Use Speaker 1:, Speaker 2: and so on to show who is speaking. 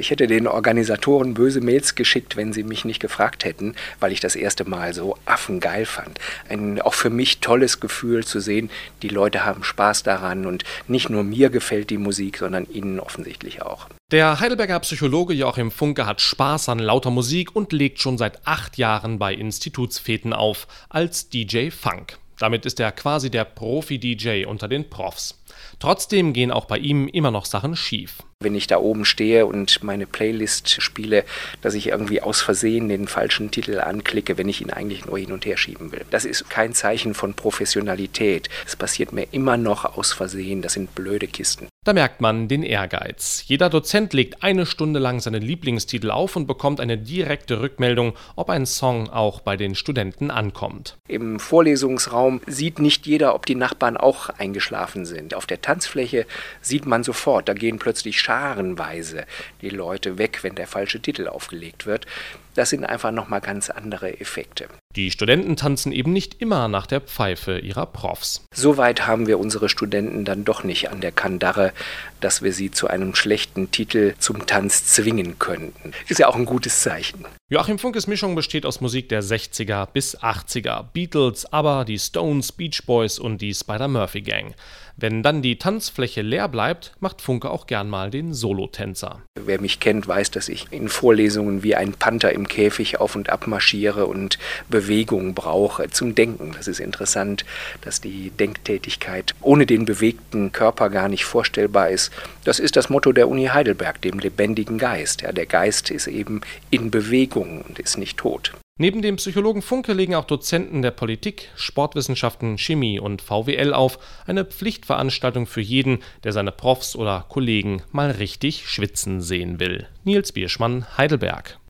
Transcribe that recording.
Speaker 1: Ich hätte den Organisatoren böse Mails geschickt, wenn sie mich nicht gefragt hätten, weil ich das erste Mal so affengeil fand. Ein auch für mich tolles Gefühl zu sehen, die Leute haben Spaß daran und nicht nur mir gefällt die Musik, sondern ihnen offensichtlich auch.
Speaker 2: Der Heidelberger Psychologe Joachim Funke hat Spaß an lauter Musik und legt schon seit 8 Jahren bei Institutsfeten auf, als DJ Funk. Damit ist er quasi der Profi-DJ unter den Profs. Trotzdem gehen auch bei ihm immer noch Sachen schief.
Speaker 1: Wenn ich da oben stehe und meine Playlist spiele, dass ich irgendwie aus Versehen den falschen Titel anklicke, wenn ich ihn eigentlich nur hin und her schieben will. Das ist kein Zeichen von Professionalität. Es passiert mir immer noch aus Versehen. Das sind blöde Kisten.
Speaker 2: Da merkt man den Ehrgeiz. Jeder Dozent legt 1 Stunde lang seine Lieblingstitel auf und bekommt eine direkte Rückmeldung, ob ein Song auch bei den Studenten ankommt.
Speaker 1: Im Vorlesungsraum sieht nicht jeder, ob die Nachbarn auch eingeschlafen sind. Auf der Tanzfläche sieht man sofort, da gehen plötzlich scharenweise die Leute weg, wenn der falsche Titel aufgelegt wird. Das sind einfach nochmal ganz andere Effekte.
Speaker 2: Die Studenten tanzen eben nicht immer nach der Pfeife ihrer Profs.
Speaker 1: Soweit haben wir unsere Studenten dann doch nicht an der Kandare, dass wir sie zu einem schlechten Titel zum Tanz zwingen könnten. Ist ja auch ein gutes Zeichen.
Speaker 2: Joachim Funkes Mischung besteht aus Musik der 60er bis 80er. Beatles, ABBA, die Stones, Beach Boys und die Spider-Murphy-Gang. Wenn dann die Tanzfläche leer bleibt, macht Funke auch gern mal den Solotänzer.
Speaker 1: Wer mich kennt, weiß, dass ich in Vorlesungen wie ein Panther im Käfig auf und ab marschiere und Bewegung brauche zum Denken. Das ist interessant, dass die Denktätigkeit ohne den bewegten Körper gar nicht vorstellbar ist. Das ist das Motto der Uni Heidelberg, dem lebendigen Geist. Ja, der Geist ist eben in Bewegung und ist nicht tot.
Speaker 2: Neben dem Psychologen Funke legen auch Dozenten der Politik, Sportwissenschaften, Chemie und VWL auf. Eine Pflichtveranstaltung für jeden, der seine Profs oder Kollegen mal richtig schwitzen sehen will. Nils Bierschmann, Heidelberg.